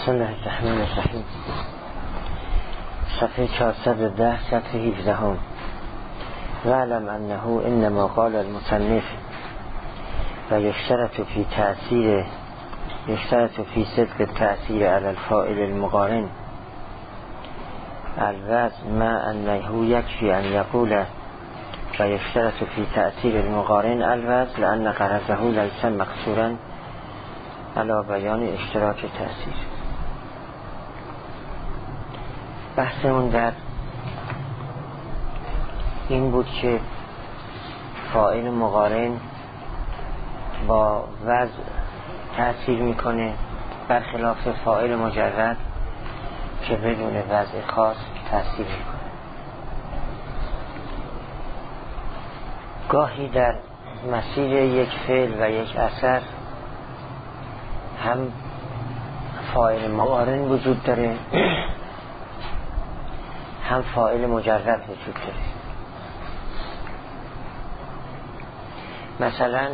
بسم الله الرحمن الرحیم. صفحه 410 صفحه 17. وعلم انه انما قال المصنف و یشترط فی صدق التأثیر علی الفاعل المقارن الوزن مع انه یکفی ان یقول و یشترط فی تأثیر المقارن الوزن لأن غرضه لیس مقصورا علی بیان اشتراک تأثیر. بحثمون در این بود که فاعل مقارن با وضع تأثیر میکنه برخلاف فاعل مجرد که بدون وضع خاص تأثیر میکنه. گاهی در مسیر یک فعل و یک اثر هم فاعل مقارن وجود داره هم فاعل مجرد وجود داره. مثلا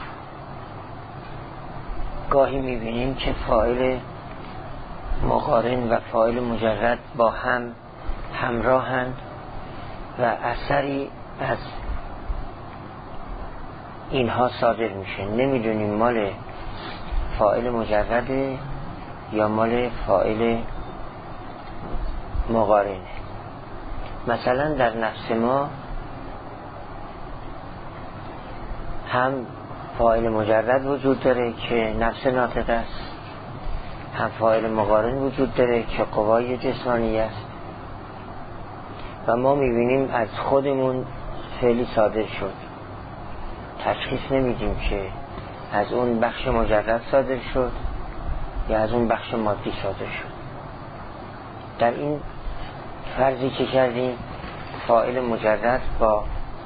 گاهی میبینیم که فاعل مقارن و فاعل مجرد با هم همراهند و اثری از اینها صادر میشه، نمیدونیم مال فاعل مجرده یا مال فاعل مقارنه. مثلا در نفس ما هم فاعل مجرد وجود داره که نفس ناطق است، هم فاعل مقارن وجود داره که قوای جسمانی است و ما میبینیم از خودمون فعلی صادر شد، تشخیص نمیدیم که از اون بخش مجرد صادر شد یا از اون بخش مادی صادر شد. در این فرضی که کردیم فاعل مجرد با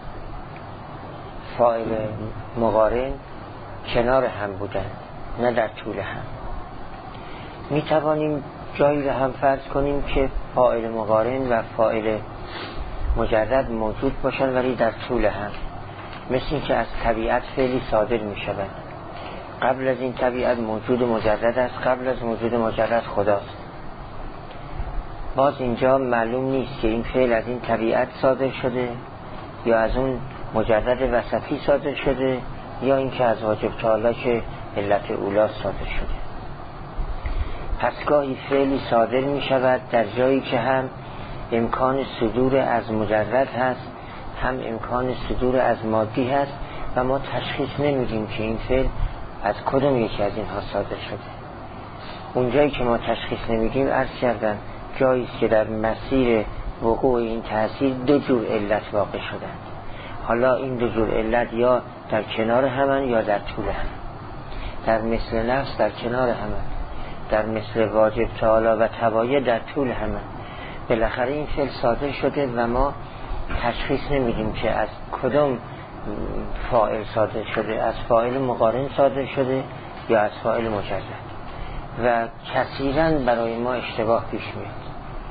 فاعل مقارن کنار هم بودن، نه در طول هم. می توانیم جایی را هم فرض کنیم که فاعل مقارن و فاعل مجرد موجود باشن ولی در طول هم، مثل این که از طبیعت فعلی صادر می شود. قبل از این طبیعت موجود مجرد است، قبل از موجود مجرد خداست. باز اینجا معلوم نیست که این فعل از این طبیعت صادر شده یا از اون مجرد وسطی صادر شده یا اینکه از واجب تعالی که علت اولا صادر شده. پس گاهی فعلی صادر می شود در جایی که هم امکان صدور از مجرد هست هم امکان صدور از مادی هست و ما تشخیص نمیدیم که این فعل از کدوم یکی از اینها صادر شده. اونجایی که ما تشخیص نمیدیم عرض کردن جایی است که در مسیر وقوع این تأثیر دو جور علت واقع شدند. حالا این دو جور علت یا در کنار همن یا در طول هم. در مثل نفس در کنار همن، در مثل واجب تعالی و تبایع در طول همن. بالاخره این فعل صادر شده و ما تشخیص نمیدیم که از کدوم فاعل صادر شده، از فاعل مقارن صادر شده یا از فاعل مجرد و کثیراً برای ما اشتباه پیش میاد.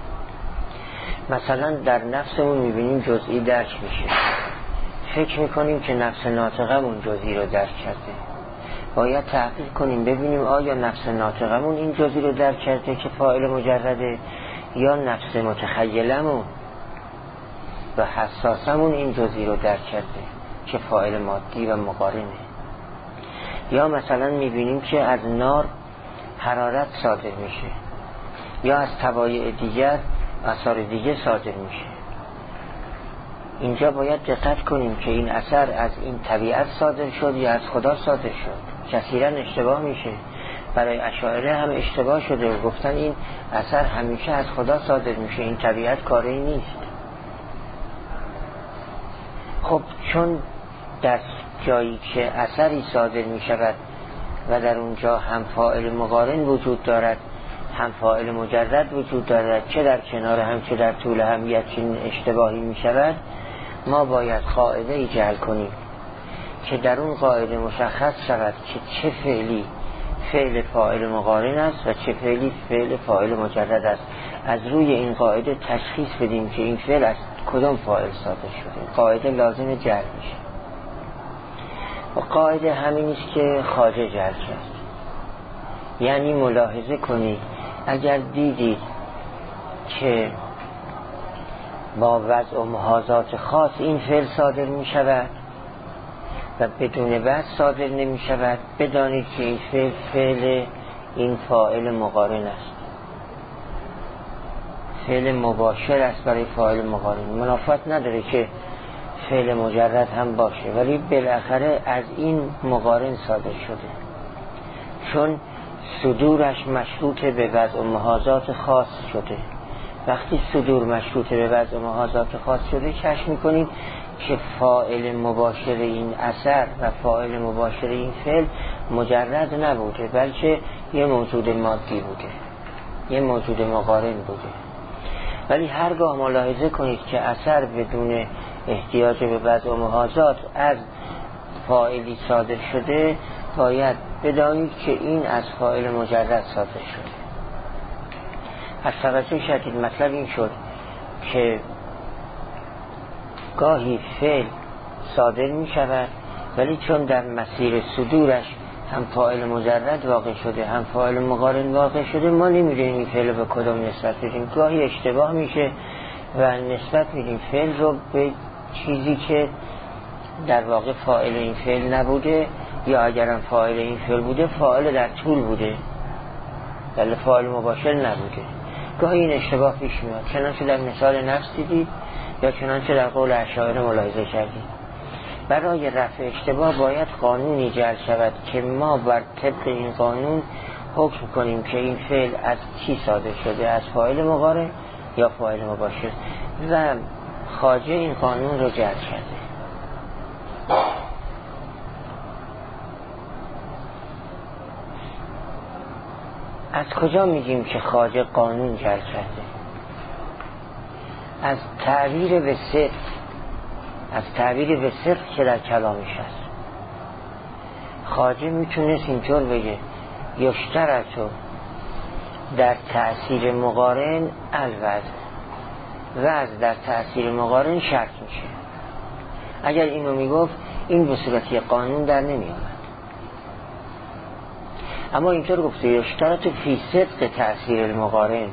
مثلا در نفسمون میبینیم جزئی درک میشه، فکر میکنیم که نفس ناطقمون جزئی رو درک کرده. باید تحقیق کنیم ببینیم آیا نفس ناطقمون این جزئی رو درک کرده که فاعل مجرده یا نفس متخیلمون و حساسمون این جزئی رو درک کرده که فاعل مادی و مقارنه. یا مثلا میبینیم که از نار حرارت صادر میشه یا از تبایع دیگر اثار دیگه صادر میشه. اینجا باید دقت کنیم که این اثر از این طبیعت صادر شد یا از خدا صادر شد. کثیراً اشتباه میشه. برای اشاعره هم اشتباه شده و گفتن این اثر همیشه از خدا صادر میشه، این طبیعت کاری نیست. خب چون در جایی که اثری صادر میشود و در اونجا هم فاعل مقارن وجود دارد هم فاعل مجرد وجود دارد، چه در کنار هم چه در طول هم یکین اشتباهی می شود، ما باید قاعده ای جعل کنیم که در اون قاعده مشخص شود که چه فعلی فعل فاعل مقارن است و چه فعلی فعل فاعل مجرد است. از روی این قاعده تشخیص بدیم که این فعل از کدام فاعل صادر شده. قاعده لازم جعل میشه و قاعده همین است که خواجه جعل کرد. یعنی ملاحظه کنید اگر دیدید که با وضع و محاذات خاص این فعل صادر می شود و بدون وضع صادر نمی شود، بدانید که این فعل این فاعل مقارن است، فعل مباشر است برای فاعل مقارن. منافات نداره که فعل مجرد هم باشه، ولی بالاخره از این مقارن صادر شده، چون صدورش مشروط به وضع و محاذات خاص شده. وقتی صدور مشروط به وضع و محاذات خاص شده، کشف میکنیم که فاعل مباشر این اثر و فاعل مباشر این فعل مجرد نبوده، بلکه یه موجود مادی بوده، یه موجود مقارن بوده. ولی هرگاه ملاحظه کنید که اثر بدون احتیاج به وضع و محاذات از فاعلی صادر شده، باید بدانید که این از فاعل مجرد صادر شده. از توجه شدید مطلب این شد که گاهی فعل صادر می شود، ولی چون در مسیر صدورش هم فاعل مجرد واقع شده هم فاعل مقارن واقع شده، ما نمیدونیم این فعل به کدام نسبت بدیم. گاهی اشتباه میشه و نسبت میدیم فعل رو به چیزی که در واقع فاعل این فعل نبوده، یا اگرم فاعل این فعل بوده فاعل در طول بوده، ولی فاعل مباشر نبوده. گاهی این اشتباه پیش میاد، چنانچه در مثال نفس دیدید یا چنانچه در قول اشاعره ملاحظه کردید. برای رفع اشتباه باید قانونی جعل شود که ما بر طبق این قانون حکم کنیم که این فعل از چی صادر شده، از فاعل مقارن یا فاعل مباشر، و خواجه این قانون رو جعل کرده. از کجا میگیم که خواجه قانون جعل کرده؟ از تعبیر به صدق، از تعبیر به صدق که در کلامش هست. خواجه میتونست اینطور بگه یشترطو در تأثیر مقارن الوضع، وضع در تأثیر مقارن شرط میشه. اگر اینو میگفت این به صورتی قانون در نمیآمد. اما اینطور گفته یشترطو فی صدق تأثیر المقارن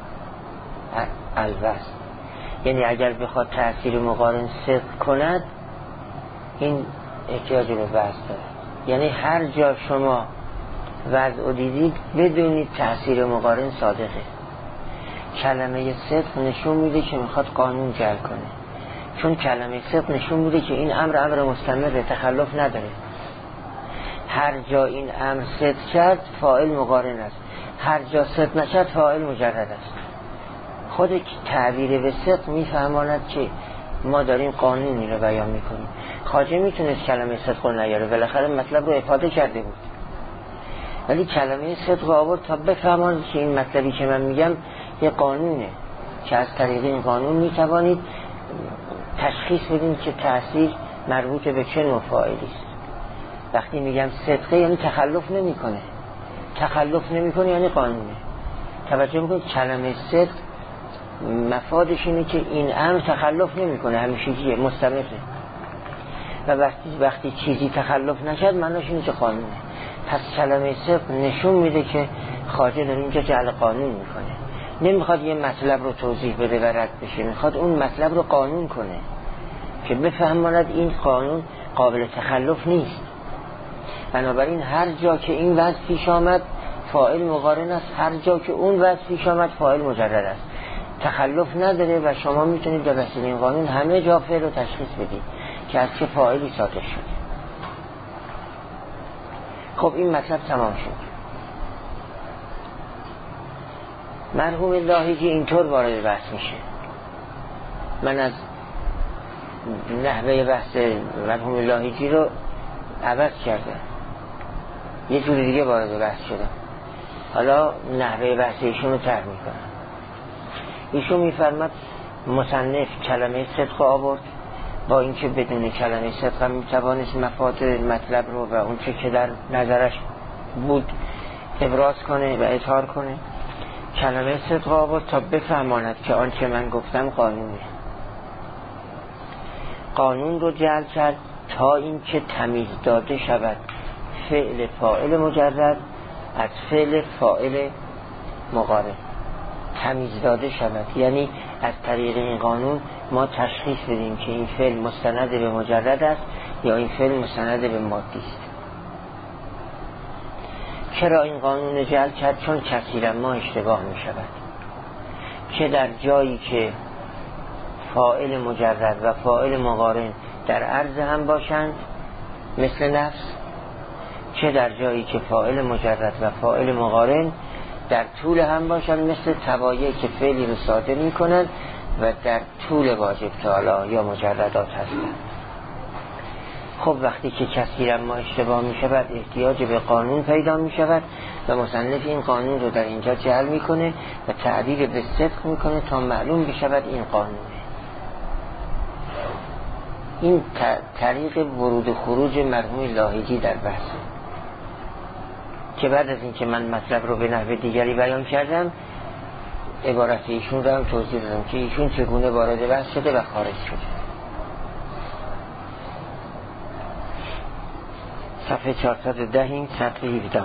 الوضع، یعنی اگر بخواد تأثیر مقارن صدق کند این احتیاج به وضع داره. یعنی هر جا شما وضع دیدید بدونید تأثیر مقارن صادقه. کلمه صدق نشون میده که میخواد قانون جعل کنه، چون کلمه صدق نشون میده که این امر مستمر، تخلف نداره. هر جا این امر صدق کرد فاعل مقارن است، هر جا صدق نکرد فاعل مجرد است. خود تعبیر به صدق میفهماند که ما داریم قانونی رو بیان میکنیم. خواجه میتونست کلمه صدق رو نیاره، بالاخره مطلب رو افاده کرده بود، ولی کلمه صدق رو آورد تا بفهماند که این مطلبی که من میگم یه قانونه، که از طریق این قانون میتوانید تشخیص بدین که تأثیر مربوط به چه نوع فاعلی است. وقتی میگم صدقه یعنی تخلف نمیکنه، تخلف نمیکنه یعنی قانونه. توجه میکنید کلمه صدق مفادش اینه که این امر تخلف نمیکنه، همیشگیه، مستمره. و وقتی چیزی تخلف نکرد معناش اینه که قانونه. پس کلمه صدق نشون میده که خواجه داره اینجا جعل قانون میکنه. نمیخواد یه مطلب رو توضیح بده و رد بشه، میخواد اون مطلب رو قانون کنه که بفهماند این قانون قابل تخلف نیست. بنابراین هر جا که این وضع پیش آمد فاعل مقارن است، هر جا که اون وضع پیش آمد فاعل مجرد است، تخلف نداره و شما میتونید در وسیله این قانون همه جا فعل رو تشخیص بدید که از چه فاعلی صادر شده. خب این مطلب تمام شد. مرحوم لاهیجی اینطور وارد بحث میشه. من از نحوه بحث مرحوم لاهیجی رو عوض کردم، یه جور دیگه وارد بحث شدم. حالا نحوه بحث ایشون رو طرح میکنم. ایشون میفرماد مصنف کلمه صدق آورد، با اینکه بدون کلمه صدق هم میتوانست مفاد مطلب رو و اون چه که در نظرش بود ابراز کنه و اظهار کنه. کلمه صدق آورد تا بفهماند که آنچه من گفتم قانونه. قانون رو جعل کرد تا اینکه تمیز داده شود فعل فاعل مجرد از فعل فاعل مقارن تمیز داده شود. یعنی از طریق این قانون ما تشخیص بدیم که این فعل مستند به مجرد است یا این فعل مستند به مادی است. چرا این قانون جعل کرد؟ چون کثیرا ما اشتباه می شود که در جایی که فاعل مجرد و فاعل مقارن در عرض هم باشند مثل نفس، چه در جایی که فاعل مجرد و فاعل مقارن در طول هم باشند مثل تبایع که فعلی رو صادر می کنند و در طول واجب تعالی یا مجردات هستند. خب وقتی که کثیرا ما اشتباه می شود احتیاج به قانون پیدا می شود و مصنف این قانون رو در اینجا جعل می کنه و تعبیر به صدق می کنه تا معلوم بشود این قانونه. این طریق ورود و خروج مرحوم لاهیجی در بحث که بعد از این که من مطلب رو به نحو دیگری بیان کردم عبارت ایشون رو هم توضیح دادم که ایشون چگونه وارد بحث شده و خارج شده. صفحه 410 این سطر 17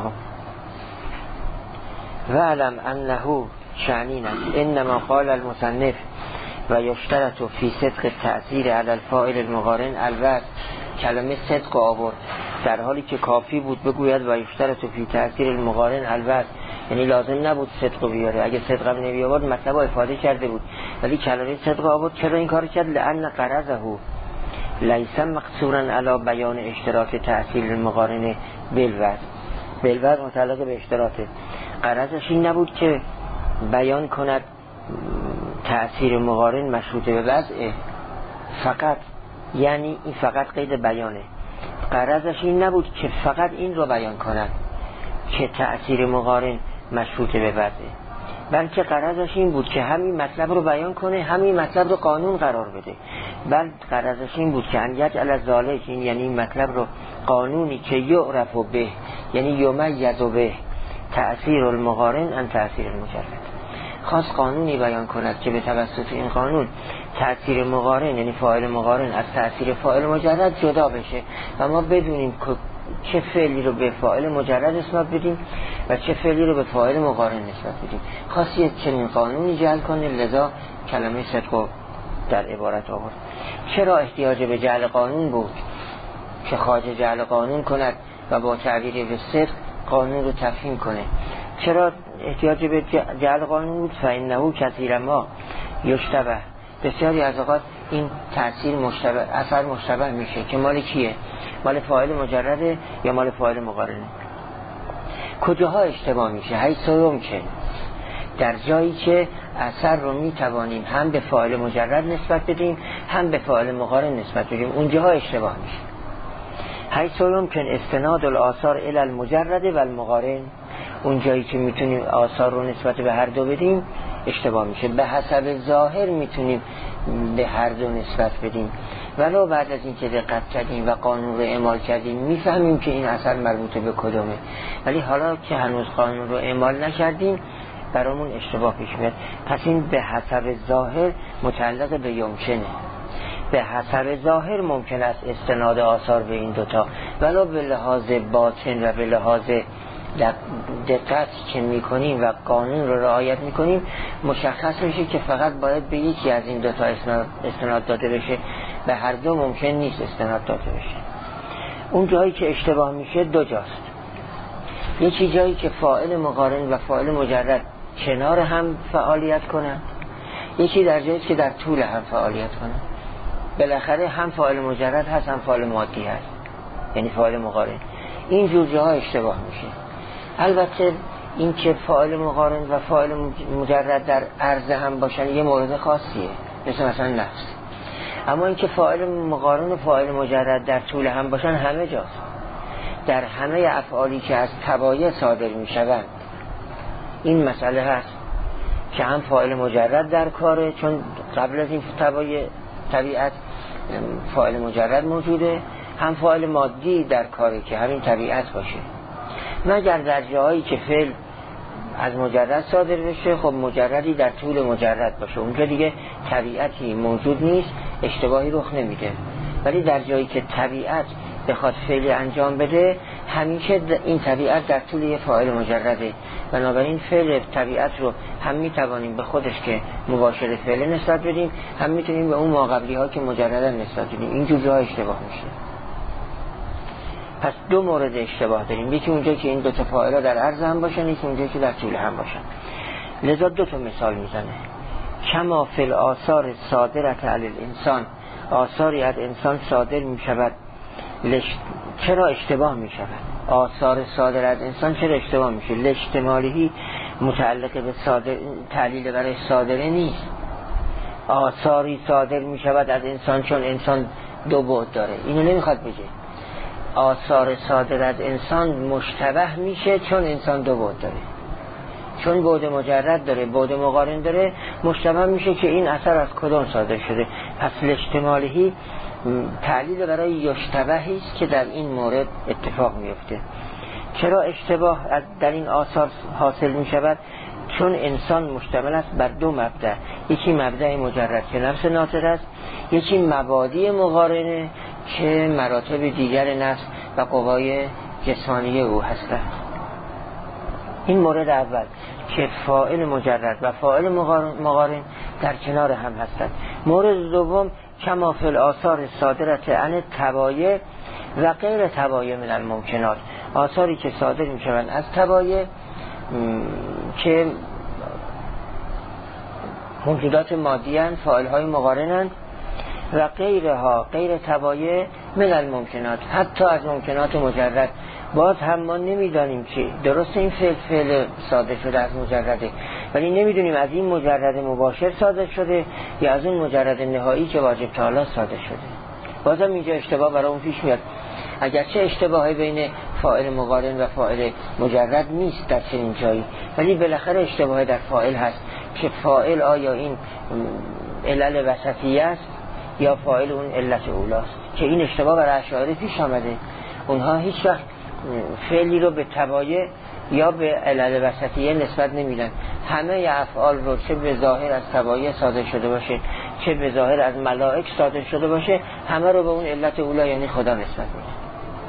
و علم انه شعنین است انما قال المصنف و یشترط فی صدق تأثیر علی الفاعل المقارن الوقت کلمه صدق آورد در حالی که کافی بود بگوید و یشترط فی تأثیر المقارن الوقت، یعنی لازم نبود صدق بیاره. اگه صدق هم نمی آورد مطلب افاده کرده بود ولی کلمه صدق آورد. چرا این کار کرد؟ لأن غرضه لیس مقصورا علی بیان اشتراک تأثیر المقارن بالوقت. بالوقت متعلق به اشتراکه. غرضش این نبود که بیان کند تأثیر مقارن مشروط به وضعه فقط، یعنی این فقط قید بیانه. غرضش این نبود که فقط این رو بیان کند که تأثیر مقارن مشروط به وضعه، بلکه غرضش این بود که همین مطلب رو بیان کنه، همین مطلب رو قانون قرار بده. بل غرضش این بود که ان یجعل ذلک، این یعنی این مطلب رو قانونی که یعرف به، یعنی یمیز به تأثیر المقارن ان تأثیر المجرد. خاص قانونی بیان کند که به توسط این قانون تأثیر مقارن یعنی فاعل مقارن از تأثیر فاعل مجرد جدا بشه و ما بدونیم چه فعلی رو به فاعل مجرد نسبت بدیم و چه فعلی رو به فاعل مقارن نسبت بدیم. خاصیت چنین قانونی جعل کنه، لذا کلمه صدق در عبارت آورد. چرا احتیاج به جعل قانون بود که خواجه جعل قانون کند و با تعبیر به صدق قانون رو تفهیم کنه؟ چرا احتیاج به جعل قانون بود؟ فإنه کثیرا ما یشتبه، بسیاری از اوقات این تأثیر مشتبه، اثر مشتبه میشه که مال کیه؟ مال فاعل مجرده یا مال فاعل مقارنه؟ کجاها اشتباه میشه؟ حیث یمکن، در جایی که اثر رو میتوانیم هم به فاعل مجرد نسبت بدیم هم به فاعل مقارن نسبت بدیم، اونجاها اشتباه میشه. حیث یمکن استناد الآثار الی المجرد و المقارن، اون جایی که میتونیم آثار رو نسبت به هر دو بدیم اشتباه میشه. به حسب ظاهر میتونیم به هر دو نسبت بدیم، ولو بعد از این که دقت کردیم و قانون رو اعمال کردیم میفهمیم که این اثر مربوط به کدومه، ولی حالا که هنوز قانون رو اعمال نکردیم برامون اشتباه پیش میاد. پس این به حسب ظاهر متعلق به یمکنه. به حسب ظاهر ممکن است استناد آثار به این دوتا، ولو به لحاظ باطن و به لحاظ دقت که میکنیم و قانون رو رعایت میکنیم مشخص میشه که فقط باید به یکی از این دوتا استناد داده بشه، به هر دو ممکن نیست استناد داده بشه. اون جایی که اشتباه میشه دو جاست. یکی جایی که فاعل مقارن و فاعل مجرد کنار هم فعالیت کنند، یکی در جایی که در طول هم فعالیت کنند. بالاخره هم فاعل مجرد هست هم فاعل مادی هست، یعنی فاعل مقارن. این جور جاها اشتباه میشه. البته این که فاعل مقارن و فاعل مجرد در عرض هم باشن یه مورد خاصیه، مثلا نفس. اما این که فاعل مقارن و فاعل مجرد در طول هم باشن همه جاست، در همه افعالی که از تبایع صادر میشوند این مسئله هست که هم فاعل مجرد در کاره، چون قبل از این تبایع طبیعت فاعل مجرد موجوده، هم فاعل مادی در کاره که همین طبیعت باشه. مگر در جایی که فعل از مجرد صادر بشه، خب مجردی در طول مجرد باشه، اونجا دیگه طبیعتی موجود نیست، اشتباهی رخ نمیده. ولی در جایی که طبیعت بخواد فعلی انجام بده، همیشه این طبیعت در طول یه فاعل مجرده بنابراین فعل طبیعت رو هم میتوانیم به خودش که مباشر فعل نسبت بدیم، هم میتونیم به اون ماقبلی ها که مجردن نسبت بدیم. این جور جاها اشتباه میشه. پس دو مورد اشتباه داریم، یکی اونجا که این دو تا فاعل در عرض هم باشن، یکی اونجا که در طول هم باشن. لذا دو تا مثال میزنه. کما فی الآثار صادرة علی الانسان، آثاری از انسان صادر میشود. چرا اشتباه میشود؟ آثار صادر از انسان چرا اشتباه میشه؟ لاجتماعی متعلق به صادر، تعلیل برای صادره نیست. آثاری صادر میشود از انسان چون انسان دو بعد داره، اینو نمیخواد بگه. آثار صادر از انسان مشتبه میشه چون انسان دو بعد داره، چون بعد مجرد داره، بعد مقارن داره، مشتبه میشه که این اثر از کدوم صادر شده. پس لاجتماعی تعلیل برای یشتبهی است که در این مورد اتفاق میفته. چرا اشتباه در این آثار حاصل میشود؟ چون انسان مشتمل است بر دو مبدأ، یکی مبدأ مجرد که نفس ناطق است، یکی مبادی مقارنه که مراتب دیگر نفس و قوای جسمانی او هستند. این مورد اول که فاعل مجرد و فاعل مقارن در کنار هم هستند. مورد دوم کما فی الآثار صادرة عن تبایع و غیر تبایع من الممکنات، آثاری که صادر می شوند از تبایع که موجودات مادی هستند، فاعل های مقارنند، و غیرها غیر تبایع من الممکنات، حتی از ممکنات مجرد. باز هم ما نمیدانیم که درست این فعل صادر شده از مجرده، ولی نمیدونیم از این مجرد مباشر صادر شده یا از اون مجرد نهایی که واجب تعالی صادر شده. بازم اینجا اشتباه برای اون پیش میاد. اگرچه اشتباهی بین فاعل مقارن و فاعل مجرد نیست در چنین جایی، ولی بالاخره اشتباهی در فاعل هست که فاعل آیا این علل وسطیه است یا فاعل اون علت اولاست، که این اشتباه برای اشاعره پیش آمده. اونها هیچ وقت فعلی رو به تبایع یا به علل وسطیه نسبت نمیدن. همه افعال رو چه به ظاهر از تبایع صادر شده باشه چه به ظاهر از ملائک صادر شده باشه، همه رو به اون علت اولا یعنی خدا نسبت میدن.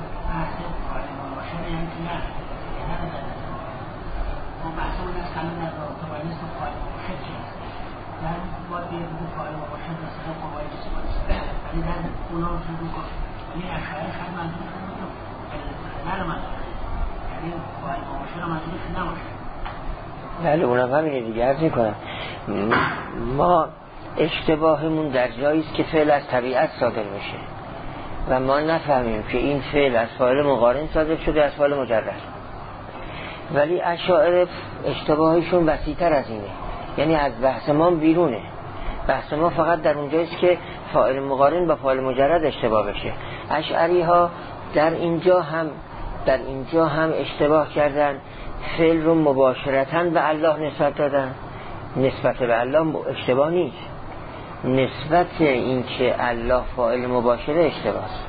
بله اونم همینه دیگه. عرض میکنم ما اشتباهمون در جایی است که فعل از طبیعت صادر میشه و ما نفهمیم که این فعل از فاعل مقارن صادر شده از فاعل مجرد. ولی اشاعره اشتباهشون وسیع‌تر از اینه، یعنی از بحث ما بیرونه. بحث ما فقط در اونجاییست که فاعل مقارن با فاعل مجرد اشتباه بشه. اشعری ها در اینجا هم اشتباه کردن، فعل رو مباشرتاً به الله نسبت دادن. نسبت به الله اشتباه نیست، نسبت این که الله فاعل مباشره اشتباه است.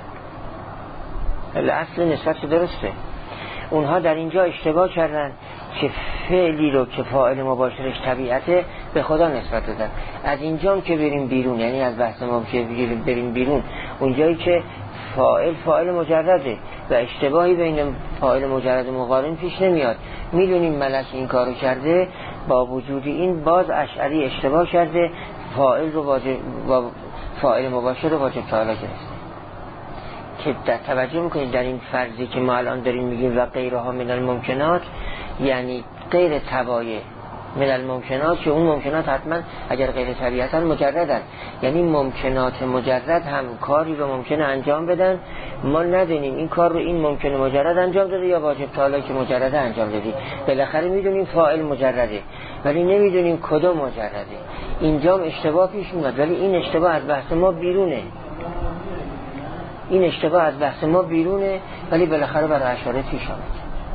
اصل نسبت درسته. اونها در اینجا اشتباه کردن که فعلی رو که فاعل مباشرش طبیعته به خدا نسبت دادن. از اینجا که بریم بیرون، یعنی از بحث ما که بریم بیرون، اونجایی که فاعل مجرده و اشتباهی بین فاعل مجرد و مقارن پیش نمیاد، میدونیم ملک این کارو کرده، با وجود این باز اشعری اشتباه کرده، فاعل رو با فاعل مباشر رو واجب تعالی گرفته. که در توجه میکنید در این فرضی که ما الان داریم میگیم و غیرها من الممکنات، یعنی غیر تبایع من الممکنات، که اون ممکنات حتما اگر غیر طبیعتا مجردن، یعنی ممکنات مجرد هم کاری رو ممکنه انجام بدن، ما ندونیم این کار رو این ممکنه مجرد انجام داده یا واجب تعالی که مجرده انجام دادی. بالاخره میدونیم فاعل مجرده ولی نمیدونیم کدوم مجرده. اینجا اشتباه پیش میاد، ولی این اشتباه از بحث ما بیرونه. این اشتباه از بحث ما بیرونه ولی بالاخره برای اشاره پیش آمد.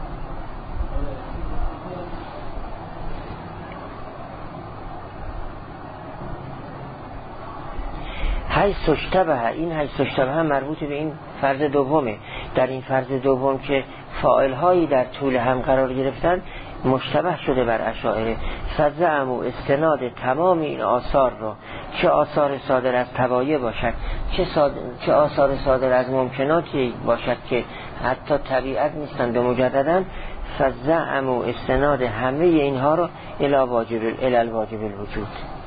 حیث اشتبه، این حیث اشتبه مربوط به این فرض دومه. در این فرض دوم که فاعل هایی در طول هم قرار گرفتن مشتبه شده بر اشاعره. فزعم و استناد تمام این آثار رو، چه آثار صادر از تبایع باشد چه آثار صادر از ممکناتی باشد که حتی طبیعت نیستند و مجردن، فزعم و استناد همه اینها رو الالواجب الوجود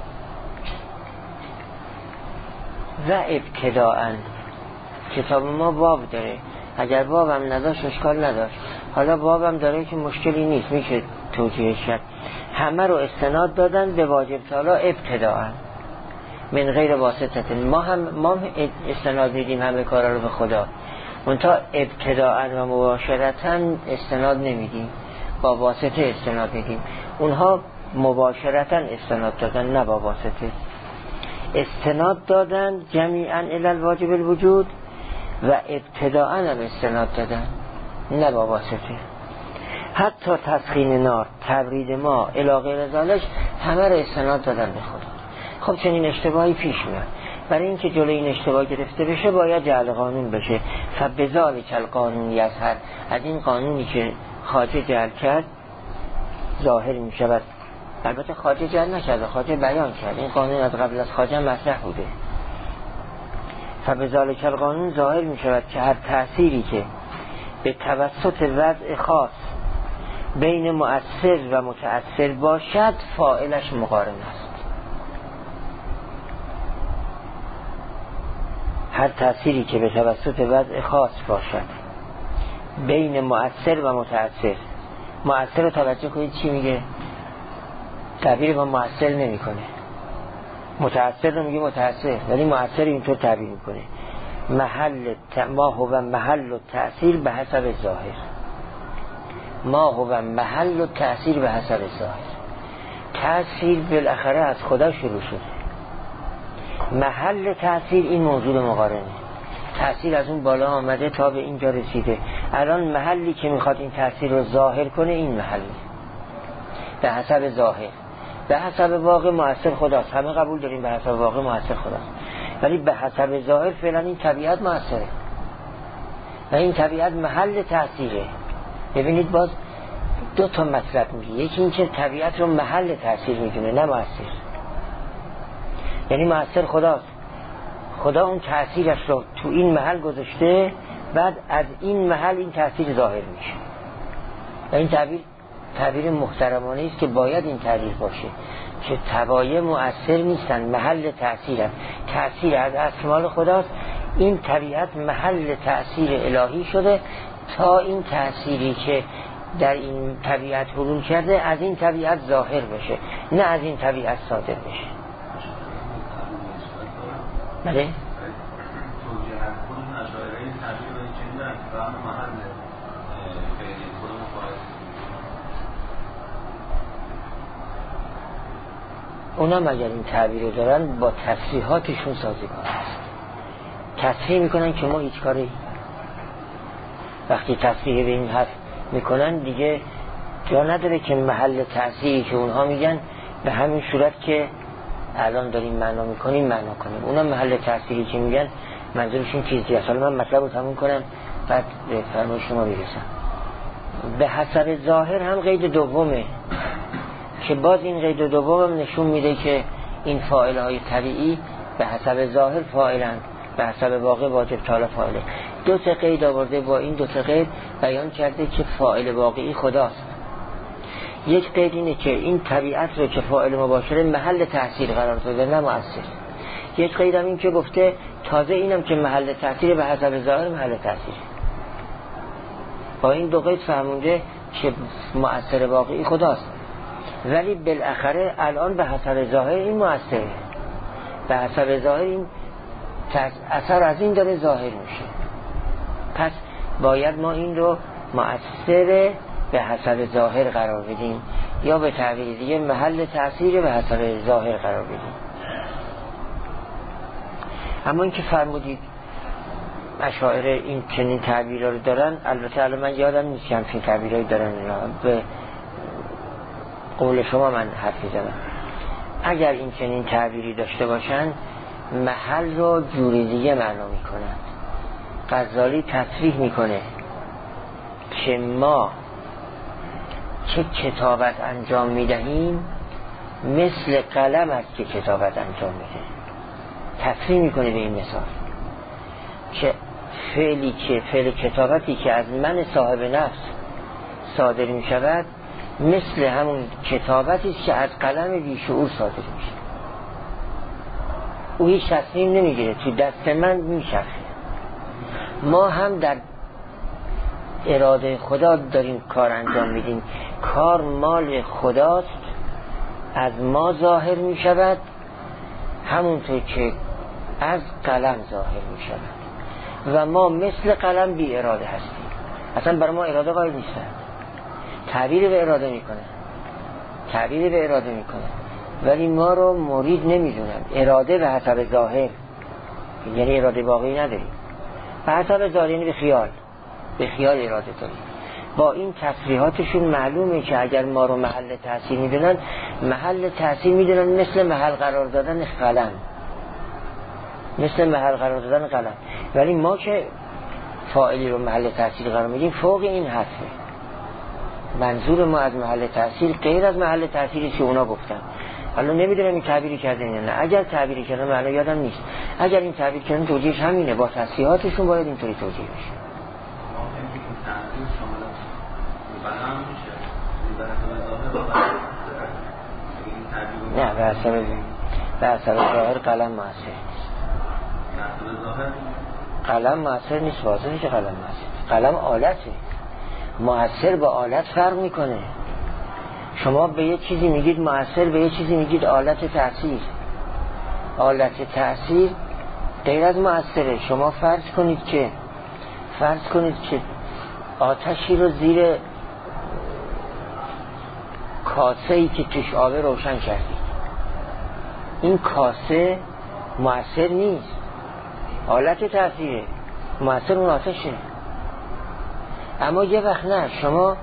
و ابتداءً. کتاب ما باب داره، اگر بابم نداشت اشکال نداشت، حالا بابم داره که مشکلی نیست، میشه توجیهش کرد. همه رو استناد دادن به واجب تعالی ابتداءً من غیر واسطه. ما استناد میدیم همه کارا رو به خدا، منتها ابتداءً و مباشرتاً استناد نمیدیم، با واسطه استناد میدیم. اونها مباشرتاً استناد دادن، نه با واسطه. استناد دادن جمیعاً الی الواجب الوجود و ابتداءً هم استناد دادن، نه با واسطه. حتی تسخین نار، تبرید ما، الی غیر ذالک، همه رو استناد دادن به خدا. خب چنین اشتباهی پیش میاد. برای اینکه جلوی این اشتباه گرفته بشه باید جعل قانون بشه. فبذالک القانون یظهر، از این قانونی که خواجه جعل کرد ظاهر می شود. البته خواجه جعل نکرده، خواجه بیان کرد، این قانون از قبل از خواجه مطرح بوده. فبذالک القانون ظاهر می شود که هر تأثیری که به توسط وضع خاص بین مؤثر و متأثر باشد فاعلش مقارن است. هر تأثیری که به توسط وضع خاص باشد بین مؤثر و متأثر. مؤثر رو توجه کنید چی میگه؟ تعبیر با مؤثر نمی کنه. متأثر رو میگه متأثر، ولی مؤثر اینطور تعبیر میکنه. ما هو محل التأثیر به حسب ظاهر. ما هو محل التأثیر به حسب ظاهر. تأثیر بالاخره از خدا شروع شده. محل تأثیر این موضوع مقارنه. تأثیر از اون بالا آمده تا به اینجا رسیده. الان محلی که میخواد این تأثیر رو ظاهر کنه این محله، به حسب ظاهر. به حسب واقع مؤثر خداست، همه قبول داریم به حسب واقع مؤثر خداست، ولی به حسب ظاهر فعلا این طبیعت مؤثره و این طبیعت محل تأثیره. ببینید باز دو تا مطلب میگه. یکی این که طبیعت رو محل تأثیر میدونه، نه مؤثر. یعنی مؤثر خداست، خدا اون تأثیرش رو تو این محل گذاشته، بعد از این محل این تأثیر ظاهر میشه. و این تعبیر محترمانه است که باید این تعبیر باشه که توایع مؤثر نیستن، محل تأثیرن. تأثیر از اسمال خداست، این طبیعت محل تأثیر الهی شده تا این تأثیری که در این طبیعت حلول کرده از این طبیعت ظاهر بشه، نه از این طبیعت صادر بشه. بله؟ اونم اگر این تعبیر رو دارن با تصریحاتشون سازگار است. تصریح میکنن که ما هیچ کاری، وقتی تصریح به این حرف میکنن دیگه جا نداره که محل تأثیری که اونها میگن به همین صورت که الان داریم معنا میکنیم معنا کنیم. اونم محل تأثیری که میگن منظورشون چیزی است. حالا من مطلب رو تموم کنم بعد به فرمای شما میرسم. به حسب ظاهر هم قید دومه که باز این قید دوم هم نشون میده که این فاعل های طبیعی به حسب ظاهر فاعلند، به حسب واقع واجب تعالی فاعله. دو تا قید آورده، با این دو تا قید بیان کرده که فاعل واقعی خداست. یک قید اینه که این طبیعت رو که فاعل مباشره محل تأثیر قرار داده، نه مؤثر. یک قید هم این که گفته تازه اینم که محل تأثیر به حسب ظاهر محل تأثیر. با این دو قید فهمونده که مؤثر واقعی خداست، ولی بالاخره الان به حسب ظاهر این مؤثره، به حسب ظاهر این اثر از این داره ظاهر میشه. پس باید ما این رو مؤثر به حسب ظاهر قرار بدیم، یا به تعبیر دیگه محل تأثیر به حسب ظاهر قرار بدیم. اما این که فرمودید اشاعره این چنین تعبیرها رو دارن، البته الان من یادم نیست که همچین تعبیرهایی دارن. به قول شما من حرفی زدم. اگر این چنین تعبیری داشته باشن محل رو جوری دیگه معنا میکنن. غزالی تصریح میکنه که ما چه کتابت انجام میدهیم مثل قلم است که کتابت انجام میده. تصریح میکنه به این مثال که فعل کتابتی که از من صاحب نفس صادر می شود مثل همون کتابتی است که از قلم بیشعور صادر میشه. او هیچ تصمیم نمیگیره، تو دست من میچرخه. ما هم در اراده خدا داریم کار انجام میدیم. کار مال خداست، از ما ظاهر میشود همونطور که از قلم ظاهر میشود و ما مثل قلم بی اراده هستیم. اصلا برای ما اراده قائل نیستن. تعبیر به اراده میکنه ولی ما رو مرید نمیدونن. اراده به حسب ظاهر، یعنی اراده واقعی نداریم. به حسب ظاهر یعنی به خیال اراده داریم. با این تصریحاتشون معلومه که اگر ما رو محل تأثیر میدونن مثل محل قرار دادن قلم. ولی ما که فاعلی رو محل تأثیر قرار میدیم فوق این حرفه. منظور ما از محل تأثیر غیر از محل تأثیری که اونا گفتن. حالا نمیدونم این تعبیری کردن یا نه. اگر تعبیری کردن معنا یادم نیست. اگر این تعبیر کردن توجیهش همینه، با تصحیحاتشون باید اینطوری توجیه بشه. نه به حسب ظاهر قلم مؤثر نیست. قلم مؤثر نیست، واضحه که قلم مؤثر. قلم آلته. مؤثر با آلت فرق میکنه. شما به یه چیزی میگید مؤثر، به یه چیزی میگید آلت تأثیر. آلت تأثیر غیر از مؤثره. شما فرض کنید که آتشی رو زیر کاسه‌ای که توش آبه روشن کردید. این کاسه مؤثر نیست، آلت تأثیره. مؤثر اون آتشه. اما یه وقت نه، شما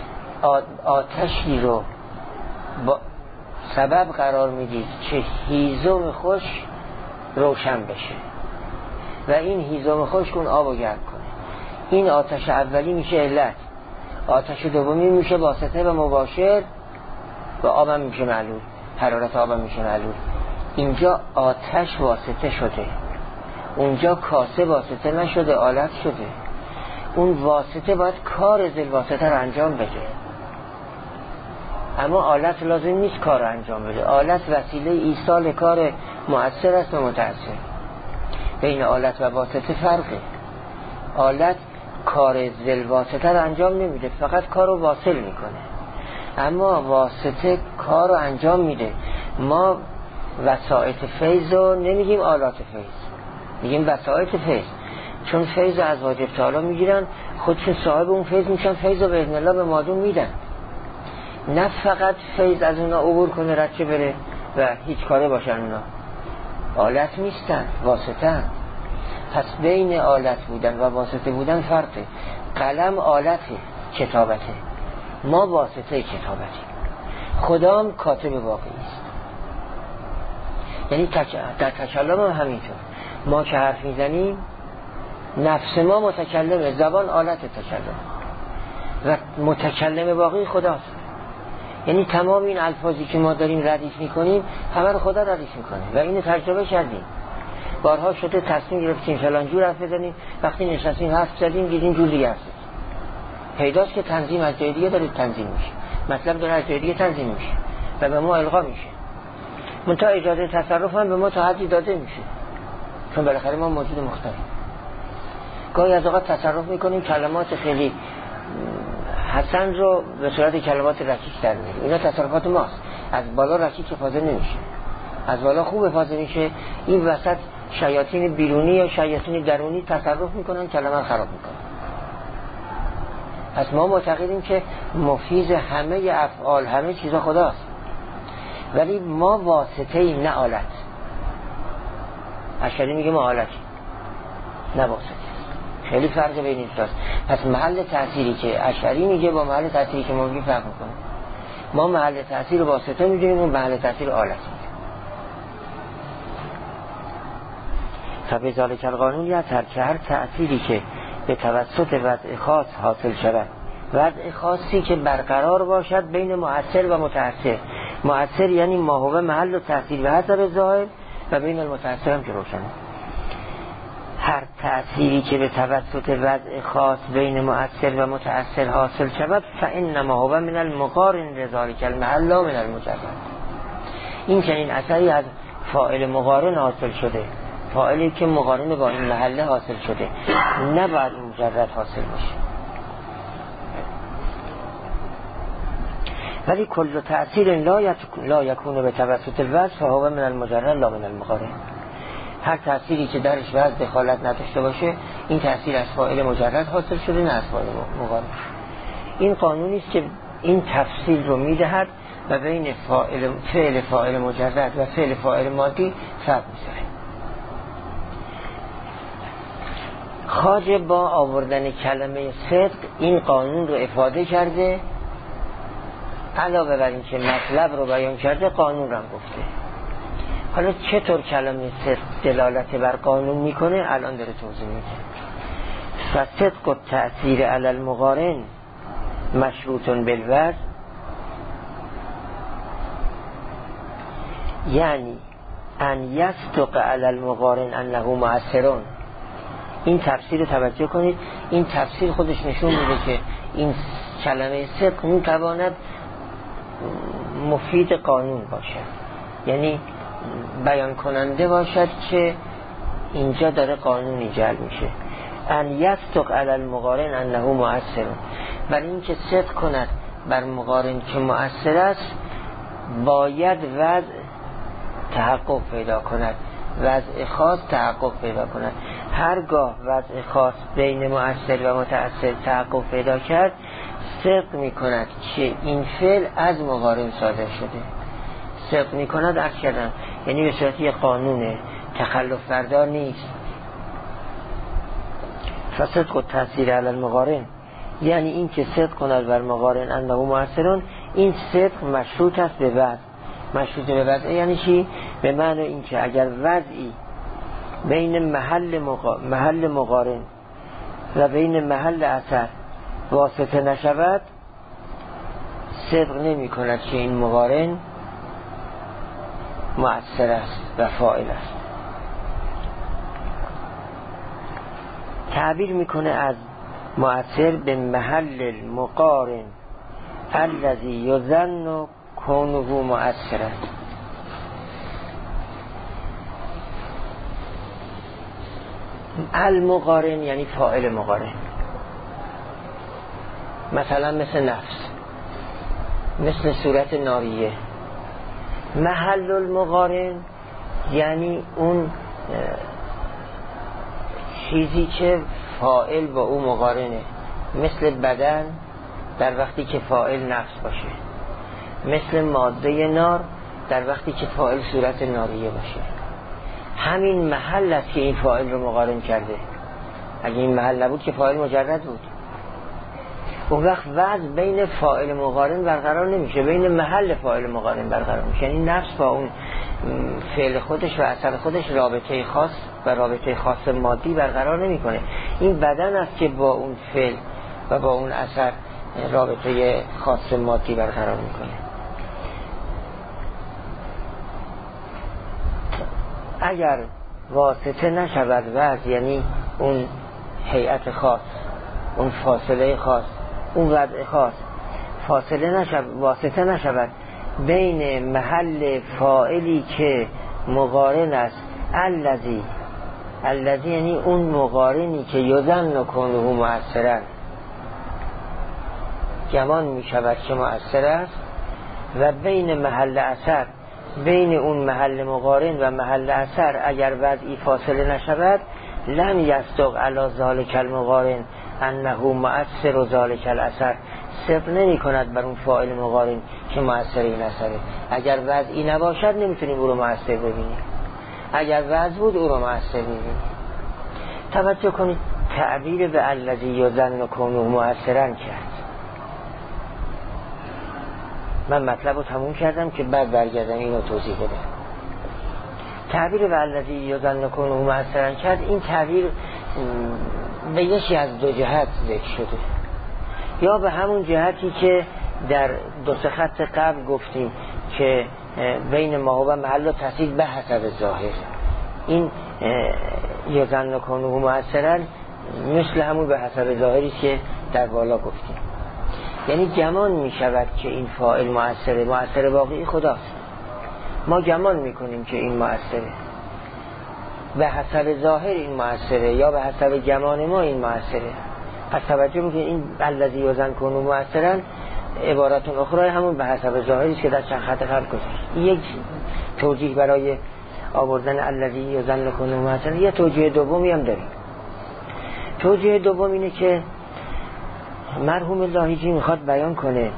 آتشی رو با سبب قرار میدید که هیزم خوش روشن بشه و این هیزم خوش کن آب و گرم کنه. این آتش اولی میشه علت، آتش دومی میشه واسطه و مباشر و آبم میشه معلول، حرارت آبم میشه معلول. اینجا آتش واسطه شده، اونجا کاسه واسطه نشده، آلت شده. اون واسطه باید کار ذل واسطه رو انجام بده، اما آلت لازم نیست کار رو انجام بده. آلت وسیله ایصال کار مؤثر است و متأثر. بین آلت و واسطه فرقه. آلت کار ذل واسطه رو انجام نمیده، فقط کار رو واصل میکنه، اما واسطه کار رو انجام میده. ما وسائط فیض رو نمیگیم آلات فیض، میگیم وسائط فیض، چون فیض از واجب تعالی میگیرن، خودشون صاحب اون فیض میشن، فیض رو به اذن الله به مادون میدن. نه فقط فیض از اونا عبور کنه رچه بره و هیچ کاره باشن، اونا آلت نیستن، واسطه. پس بین آلت بودن و واسطه بودن فرقه. قلم آلت کتابته، ما واسطه کتابتیم. خدا هم کاتب واقعی است. یعنی در تکلم هم همینطور. ما که حرف میزنیم نفس ما متکلمه، زبان آلت تکلم و متکلم واقعی خداست. یعنی تمام این الفاظی که ما داریم ردیف میکنیم همه رو خدا ردیف میکنه و اینو تجربه کردیم. بارها شده تصمیم گرفتیم فلان جور حرف بزنیم، وقتی نشستیم حرف زدیم دیدیم جور دیگه هست. پیداست که تنظیم از جای دیگه داره تنظیم میشه، مطلب داره از جای دیگه تنظیم میشه و به ما القا میشه. منتها اجازه تصرف هم به ما تا حدی داده میشه، چون بالاخره ما موجود مختلفیم. گاهی از اوقات تصرف میکنیم کلمات خیلی حسن رو به صورت کلمات رکیک در میاریم. اینا تصرفات ماست. از بالا رکیک حاضر نمیشه، از بالا خوب حاضر میشه. این وسط شیاطین بیرونی یا شیاطین درونی تصرف میکنن، کلمه رو خراب میکنن. پس ما معتقدیم که مفیض همه افعال همه چیزا خداست، ولی ما واسطه ایم نه آلت. اشعری میگه ما آلتی نه واسطه. خیلی فرق بین این دوست. پس محل تأثیری که اشعری میگه با محل تأثیری که ما میگیم فرق میکنه. ما محل تأثیر واسطه میدونیم، اون محل تأثیر آلت میدونیم. فبذالک القانون یظهر که هر تأثیری که به توسط وضع خاص حاصل شود، وضع خاصی که برقرار باشد بین مؤثر و متأثر. مؤثر یعنی ما هو محل و تأثیر به حسب ظاهر و بین المتأثر هم که روشنه. هر تأثیری که به توسط وضع خاص بین مؤثر و متأثر حاصل شود فانما هو من المقارن لذلك المحل لا من المجرد. این چنین اثری از فاعل مقارن حاصل شده، فاعلی که مقارن با این محله حاصل شده، نه بعد مجرد حاصل میشه. ولی کل تأثیر لا یکون به توسط وضع فهو من المجرد لا من المقارن. هر تأثیری که درش وضع دخالت نداشته باشه این تأثیر از فاعل مجرد حاصل شده، نه از فاعل مقارن. این قانونی است که این تفصیل رو میدهد و بین فعل فاعل مجرد و فعل فاعل مادی فرق میذاره. خواجه با آوردن کلمه صدق این قانون رو افاده کرده، علاوه بر این که مطلب رو بیان کرده قانون رو هم گفته. حالا چطور کلمه صدق دلالت بر قانون میکنه الان داره توضیح میده. فصدق و تأثیر علی المقارن مشروطن بالوضع، یعنی ان یصدق علی المقارن انه مؤثرون. این تفسیر رو توجه کنید، این تفسیر خودش نشون میده که این کلمه صدق میتواند مفید قانون باشد، یعنی بیان کننده باشد که اینجا داره قانونی جلب میشه. ان یصدق علی المقارن انه مؤثر، برای اینکه صدق کند بر مقارن که مؤثر است باید وضع تحقق پیدا کند، وضع خاص تحقق پیدا کند. هرگاه وضع خاص بین مؤثر و متأثر تحقق پیدا کرد صدق می کند که این فعل از مقارن صادر شده. صدق می کند عرض کردم یعنی به صورت یک قانون تخلف بردار نیست. فصدق و تأثیر علی المقارن، یعنی این که صدق کند بر مقارن انه مؤثرون، این صدق مشروط است به وضع. مشروط به وضع یعنی چی؟ به معنی این که اگر وضعی بین محل مقارن و بین محل اثر واسطه نشود صدق نمی کند که این مقارن مؤثر است و فاعل است. تعبیر میکنه از مؤثر به محل المقارن الذی یظن کونه مؤثرا. المقارن یعنی فاعل مقارن، مثلا مثل نفس، مثل صورت ناریه. محل المقارن یعنی اون چیزی که فاعل با او مقارنه، مثل بدن در وقتی که فاعل نفس باشه، مثل ماده نار در وقتی که فاعل صورت ناریه باشه. همین محل است که این فاعل رو مقارن کرده. اگه این محل نبود که فاعل مجرد بود، اون وقت وضع بین فاعل مقارن برقرار نمیشه، بین محل فاعل مقارن برقرار میشه. یعنی نفس با اون فعل خودش و اثر خودش رابطه خاص و رابطه خاص مادی برقرار نمیکنه. این بدن است که با اون فعل و با اون اثر رابطه خاص مادی برقرار میکنه. اگر واسطه نشود وضع، یعنی اون هیئت خاص، اون فاصله خاص، اون وضع خاص واسطه نشود بین محل فاعلی که مقارن است الذی یعنی اون مقارنی که یظن کونه مؤثرا گمان می شود که مؤثر است، و بین محل اثر، بین اون محل مقارن و محل اثر اگر وضعی فاصله نشود لم یصدق علی ذلک المقارن انه مؤثر و ذلک الاثر، صدق نمی کند بر اون فاعل مقارن که مؤثر این اثره. اگر وضعی نباشد نمیتونیم او رو مؤثر ببینیم، اگر وضع بود او رو مؤثر ببینیم. توجه کنید تعبیر به الذی یظن کونه مؤثرا کرد. من مطلب رو تموم کردم که بعد برگردم اینو توضیح بدم. تعبیر به الذی یظن کونه مؤثرا کرد، این تعبیر به یکی از دو جهت ذکر شده، یا به همون جهتی که در دو سه خط قبل گفتیم که بین ما و محل و تحصیل به حسب ظاهر. یظن کونه مؤثرا مثل همون به حسب ظاهری که در بالا گفتیم، یعنی گمان می شود که این فاعل مؤثره، مؤثر واقعی خداست. ما گمان می کنیم که این مؤثره، به حسب ظاهر این مؤثره یا به حسب گمان ما این مؤثره. پس توجه میکنید این الذی یظن کونه مؤثرا عبارتون اخرى همون به حسب ظاهری که در چند خط قبل گذاشت. یک توجیه برای آوردن الذی یظن کونه مؤثرا. یه توجیه دومی هم داریم. توجیه دوم اینه که مرحوم لاهیجی میخواد بیان کنه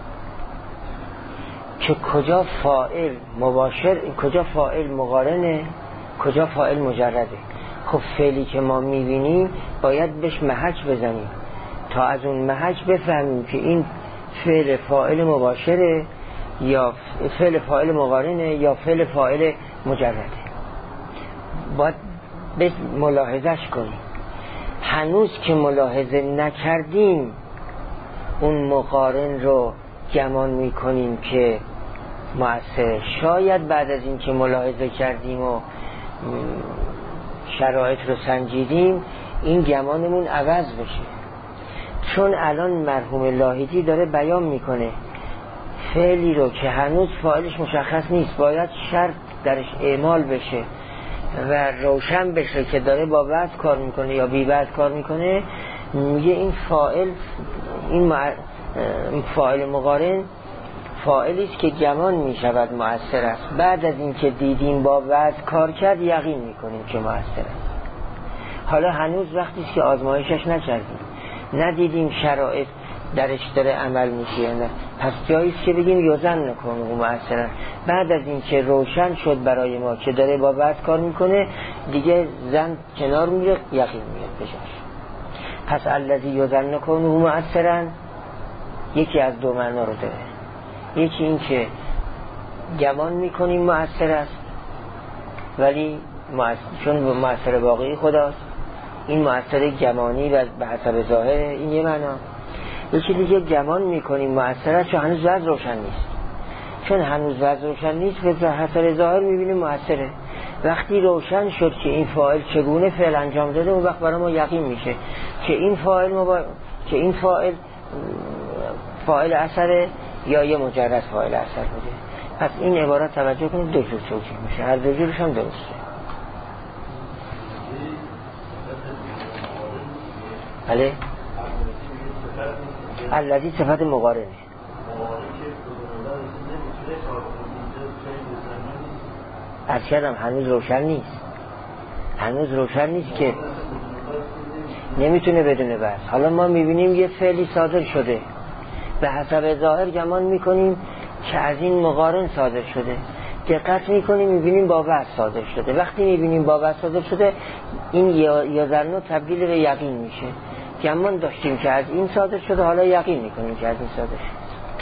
که کجا فاعل مباشر، کجا فاعل مقارنه، کجا فاعل مجرده. خب فعلی که ما میبینیم باید بهش محک بزنیم تا از اون محک بفهمیم که این فعل فاعل مباشره یا فعل فاعل مقارنه یا فعل فاعل مجرده. باید بهش ملاحظش کنیم. هنوز که ملاحظه نکردیم اون مقارن رو گمان میکنیم که مؤثر. شاید بعد از این که ملاحظه کردیم و شرایط رو سنجیدیم این گمانمون عوض بشه، چون الان مرحوم لاهیجی داره بیان میکنه فعلی رو که هنوز فاعلش مشخص نیست، باید شرط درش اعمال بشه و روشن بشه که داره با وضع کار میکنه یا بی وضع کار میکنه. میگه این فاعل، این فاعل مقارن فاعلی است که گمان میشود مؤثر است. بعد از این که دیدیم با وضع کار کرد یقین میکنیم که مؤثر است. حالا هنوز وقتی که آزمایشش نکردیم، ندیدیم شرایط درش داره عمل میشه یا نه، پس جاییست که بگیم یظن کونه مؤثرا. بعد از این که روشن شد برای ما که داره با وضع کار میکنه دیگه زن کنار میره، یقین میاد بجاش. پس الذی یظن کونه مؤثرا یکی از دو معنا رو داره. یکی این که گمان میکنیم مؤثر است ولی چون مؤثر واقعی خداست، این مؤثر گمانی و به حسب ظاهر، این یه معنا. یکی دیگه گمان میکنیم مؤثر است چون هنوز وضع روشن نیست، چون هنوز وضع روشن نیست به حسب ظاهر میبینیم مؤثره. وقتی روشن شد که این فاعل چگونه فعل انجام داده اون وقت برای ما یقین میشه که این فاعل فاعل اثر یا یه مجرد فاعل اثر بوده. پس این عبارت توجه کنید دو جور توجیه میشه، هر دو جورش هم درسته. بله الذی صفت مقارنه. ارشدم هنوز روشن نیست که نمیتونه بدونه بس. حالا ما میبینیم یه فعلی صادر شده، به حسب ظاهر گمان میکنیم که از این مقارن صادر شده، دقت میکنیم میبینیم با وضع صادر شده. وقتی میبینیم با وضع صادر شده این یظن تبدیل به یقین میشه. گمان داشتیم که از این صادر شده، حالا یقین میکنیم که از این صادر شده.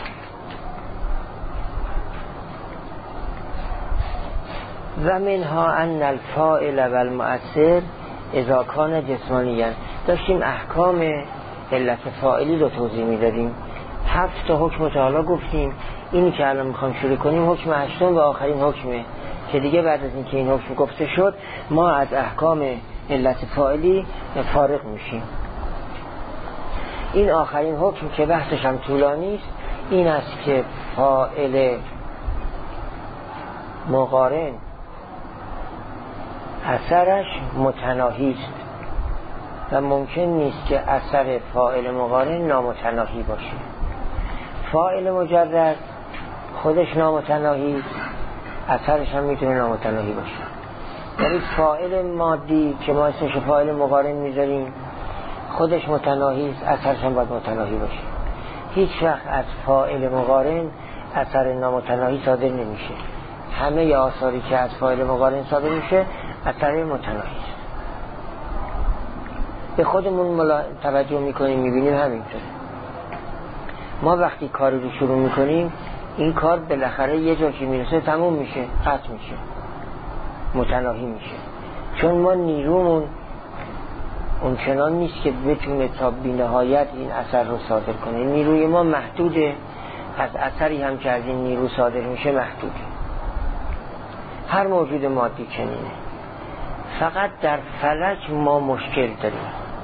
و منها ان الفاعل و المؤثر اذا کان جسمانیاً. داشتیم احکام علت فاعلی رو توضیح میدادیم. 7 تا حکم تعالی گفتیم. اینی که الان میخوام شروع کنیم حکم 8 و آخرین حکمه که دیگه بعد از اینکه این حکم گفته شد ما از احکام علت فاعلی فارغ میشیم. این آخرین حکم که بحثش هم طولانی است این است که فاعل مقارن اثرش متناهی است و ممکن نیست که اثر فاعل مقارن نامتناهی باشه. فاعل مجرد خودش نامتناهی است، اثرش هم میتونه نامتناهی باشه. یعنی فاعل مادی که ما اسمش فاعل مقارن میذاریم خودش متناهی است، اثرش هم باید متناهی باشه. هیچ وقت از فاعل مقارن اثر نامتناهی صادر نمیشه. همه آثاری که از فاعل مقارن صادر میشه اثر متناهی است. به خودمون توجه میکنیم میبینیم همینطوره. ما وقتی کاری رو شروع میکنیم این کار بالاخره یه جا که میرسه تموم میشه، قطع میشه، متناهی میشه. چون ما نیرومون اون چنان نیست که بتونه تا بی‌نهایت این اثر رو صادر کنه. نیروی ما محدوده، از اثری هم که از این نیرو صادر میشه محدوده. هر موجود مادی چنینه. فقط در فلک ما مشکل داریم.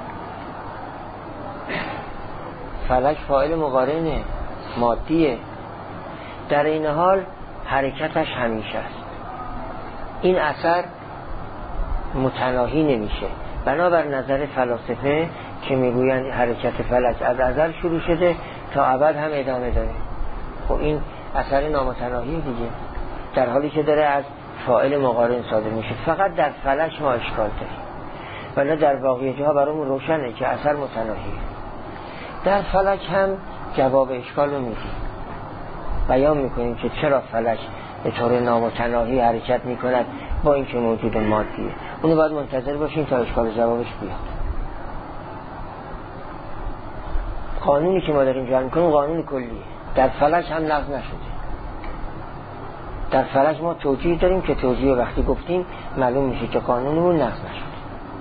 فلک فاعل مقارنه، مادیه، در این حال حرکتش همیشه است. این اثر متناهی نمیشه. بنابر نظر فلاسفه که میگویند حرکت فلک از ازل شروع شده تا ابد هم ادامه داره، خب این اثر نامتناهی دیگه، در حالی که داره از فاعل مقارن صادر میشه. فقط در فلک ما اشکال داریم، ولی در باقی جاها برامون روشنه که اثر متناهیه. در فلک هم جواب اشکال رو میدیم، بیان میکنیم که چرا فلک به طور نامتناهی حرکت میکند با اینکه موجود مادیه. اونو باید منتظر باشیم تا اشکال جوابش بیاد. قانونی که ما داریم جمع میکنیم قانون کلیه، در فلک هم نقض نشده. در فلک ما توجیه داریم که توجیه وقتی گفتیم معلوم میشه که قانونمون نقض نشده.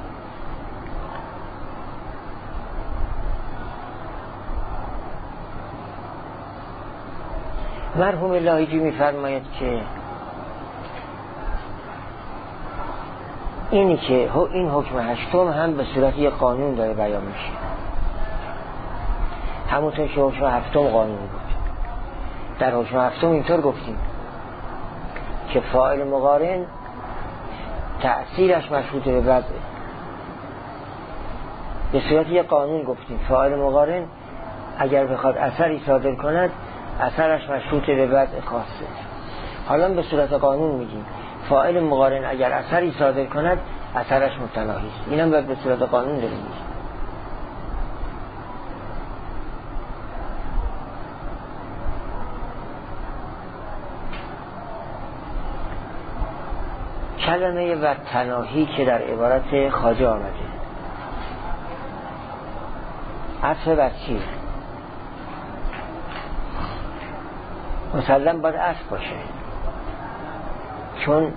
مرحوم لاهیجی میفرماید که اینی که این حکم هشتم هم به صورت یک قانون داره بیان میشه، همونطور که حکم هفتم قانون بود. در حکم هفتم اینطور گفتیم که فاعل مقارن تأثیرش مشروط به وضع، به صورت یک قانون گفتیم فاعل مقارن اگر بخواد اثری صادر کند اثرش مشروط به وضع خاصه. حالا به صورت قانون میگیم فاعل مقارن اگر اثری صادر کند اثرش متناهی است. اینم باید به صورت قانون داریم میگیم. کلمه و تناهی که در عبارت خواجه آمده عطف بر چیه؟ مسلم باید عطف باشه، چون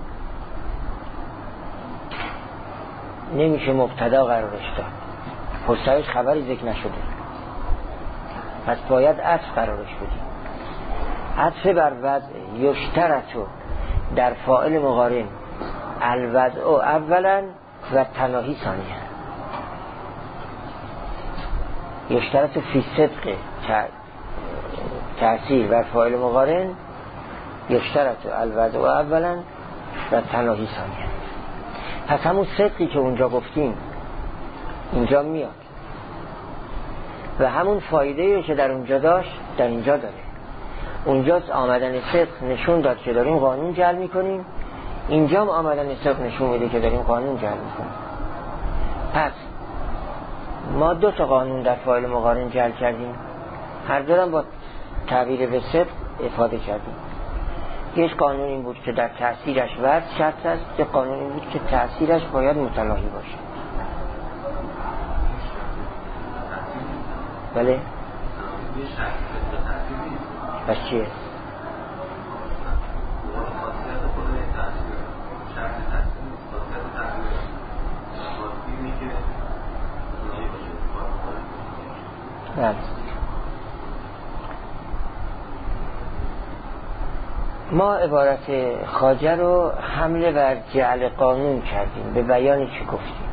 نمیشه مبتدا قرارش داد، پشتش خبری ذکر نشده، پس باید عطف قرارش بدیم. عطف بر وضع یشترطو در فاعل مقارن الوضع اولا و تناهی ثانیا. یشترط فی صدق تأثیر بر فاعل مقارن یشترط الوضع اولا و تناهی ثانیا. پس همون صدقی که اونجا گفتیم اینجا میاد و همون فایده‌ای که در اونجا داشت در اینجا داره. اونجا آمدن صدق نشون داد که داریم قانون جعل میکنیم، اینجا هم آمدن صدق نشون میده که داریم قانون جعل میکنیم. پس ما دو تا قانون در فاعل مقارن جعل کردیم، هر دو هم با تعبیر به صدق افاده کردیم. یک قانون این بود که در تأثیرش وضع شرط است، یک قانون این بود که تأثیرش باید متناهی باشه. بله؟ پس چیه؟ بله. ما عبارت خواجه رو حمله بر جعل قانون کردیم به بیانی که گفتیم.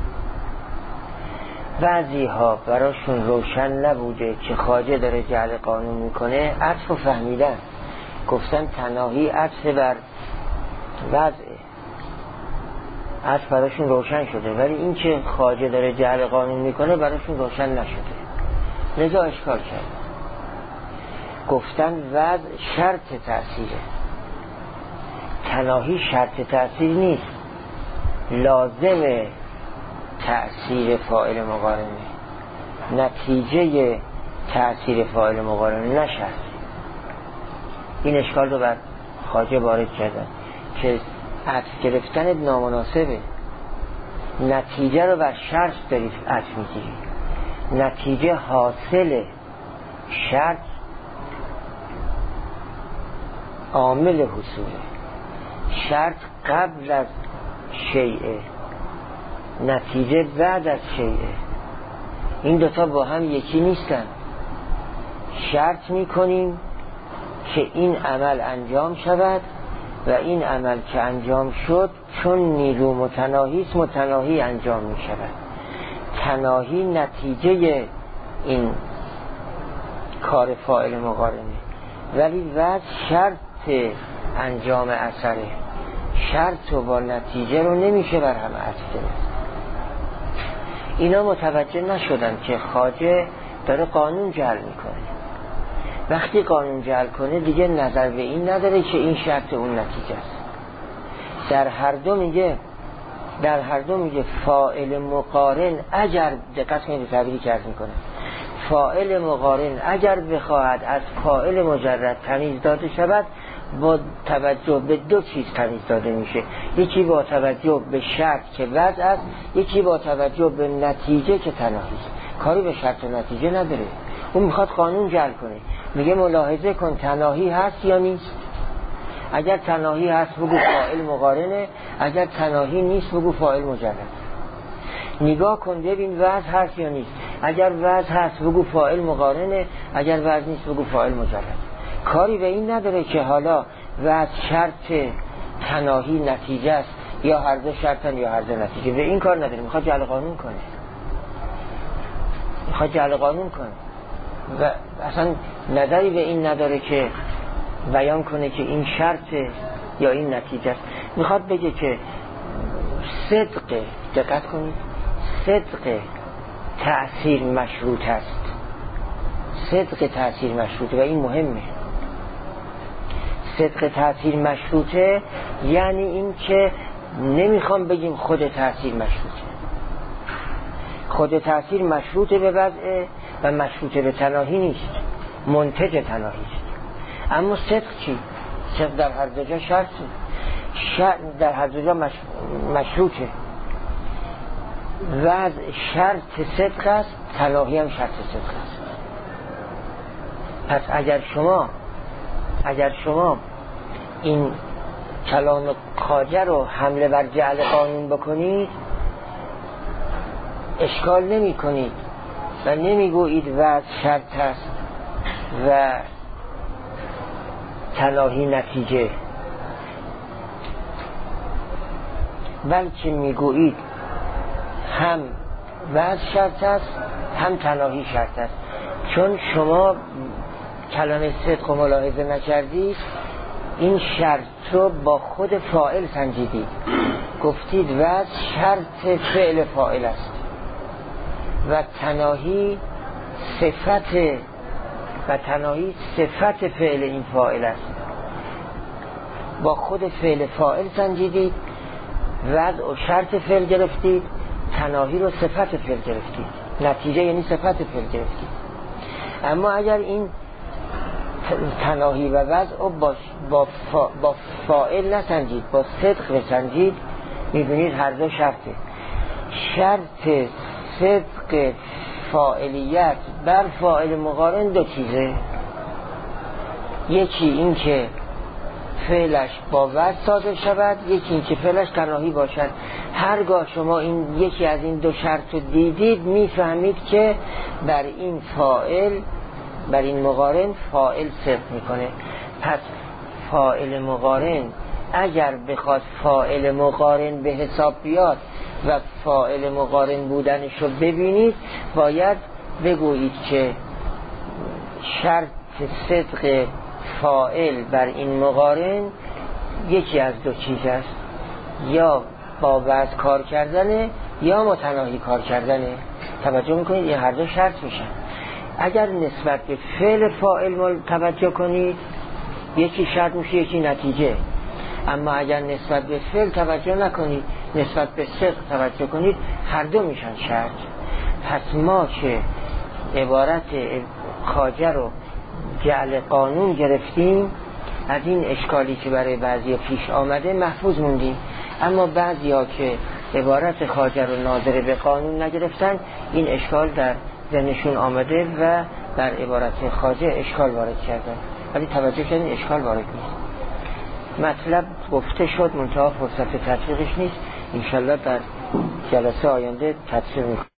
بعضی ها براشون روشن نبوده که خواجه داره جعل قانون میکنه، عطف و فهمیدن، گفتن تناهی عطف بر وضع، عطف براشون روشن شده، ولی این که خواجه داره جعل قانون میکنه براشون روشن نشده، لذا اشکال کرد. گفتن وضع شرط تأثیره، تناهی شرط تأثیر نیست، لازم تأثیر فاعل مقارنه، نتیجه تأثیر فاعل مقارنه نشد. این اشکال رو بر خواجه وارد کردن که عطف گرفتن نامناسبه، نتیجه رو بر شرط دارید عطف میگیری، نتیجه حاصل شرط عامل حصوله، شرط قبل از شیء، نتیجه بعد از شیء. این دوتا با هم یکی نیستن. شرط میکنیم که این عمل انجام شود و این عمل که انجام شد چون نیرو متناهی است متناهی انجام می شود. تناهی نتیجه این کار فاعل مقارنه، ولی وضع شرط انجام اثره. شرط و با نتیجه رو نمیشه بر هم عطف کرد. اینا متوجه نشدن که خواجه داره قانون جعل میکنه. وقتی قانون جعل کنه دیگه نظر به این نداره که این شرط اون نتیجه است. در هر دو میگه فاعل مقارن اگر، دقت کنید تعبیری که عرض میکنه، فاعل مقارن اگر بخواهد از فاعل مجرد تمیز داده شود با توجه به دو چیز تمیز داده میشه. یکی با توجه به شرط که وضع است، یکی با توجه به نتیجه که تناهی است. کاری به شرط و نتیجه نداره. اون میخواد قانون جعل کنه. میگه ملاحظه کن تناهی هست یا نیست. اگر تناهی هست بگو فاعل مقارنه، اگر تناهی نیست بگو فاعل مجرد. نگاه کن ببین وضع هست یا نیست. اگر وضع هست بگو فاعل مقارنه، اگر وضع نیست بگو فاعل مجرد. کاری به این نداره که حالا وضع شرط تناهی نتیجه است یا هر دو شرطن یا هر دو نتیجه. به این کار نداره. میخواد جعل قانون کنه. و اصلا نظری به این نداره که بیان کنه که این شرط یا این نتیجه است. میخواد بگه که صدق، دقت کنید، صدق تأثیر مشروط است. صدق تأثیر مشروطه و این مهمه. صدق تأثیر مشروطه یعنی این که نمیخوام بگیم خود تأثیر مشروطه. خود تأثیر مشروطه به وضع و مشروطه به تناهی نیست، منتج تناهی است. اما صدق چی؟ صدق در هر دو جا شرطه، در هر دو جا مشروطه. وضع شرط صدق است، تناهی هم شرط صدق است. پس اگر شما این کلام خواجه رو حمله بر جعل قانون بکنید اشکال نمی کنید و نمیگویید وضع شرط است و تناهی نتیجه، بلکه میگویید هم وضع شرط است هم تناهی شرط است. چون شما کلمه صدق و ملاحظه نکردید، این شرط رو با خود فاعل سنجیدید، گفتید وضع شرط فعل فاعل است و تناهی صفت فعل این فاعل است. با خود فعل فاعل سنجیدید، وضع و شرط فعل گرفتید، تناهی رو صفت فعل گرفتید، نتیجه یعنی صفت فعل گرفتید. اما اگر این تناهی و وضع رو با فاعل نسنجید، با صدق بسنجید، میبینید هر دو شرطه. شرط صدق فاعلیت بر فاعل مقارن دو چیزه. یکی این که فعلش با وضع صادر شود، یکی این که فعلش تناهی باشد. هرگاه شما این یکی از این دو شرط رو دیدید میفهمید که بر این مقارن فاعل صدق میکنه. پس فاعل مقارن اگر بخواد فاعل مقارن به حساب بیاد و فاعل مقارن بودنش رو ببینید، باید بگویید که شرط صدق فاعل بر این مقارن یکی از دو چیز است، یا با وضع کار کردنه یا متناهی کار کردنه. توجه میکنید این هر دو شرط میشن. اگر نسبت به فعل فاعل توجه کنید یکی شرط میشه یکی نتیجه. اما اگر نسبت به فعل توجه نکنید، نسبت به صدق توجه کنید، هر دو میشن شرط. پس ما که عبارت خواجه رو جعل قانون گرفتیم، از این اشکالی که برای بعضی پیش آمده محفوظ موندیم. اما بعضی ها که عبارت خواجه رو ناظر به قانون نگرفتن، این اشکال در ذهنشون آمده و در عبارت خواجه اشکال وارد کردن. ولی توجه کنید اشکال وارد نیست. مطلب گفته شد، منتها فرصت تطبیقش نیست. انشالله در جلسه آینده تطبیق میکنیم.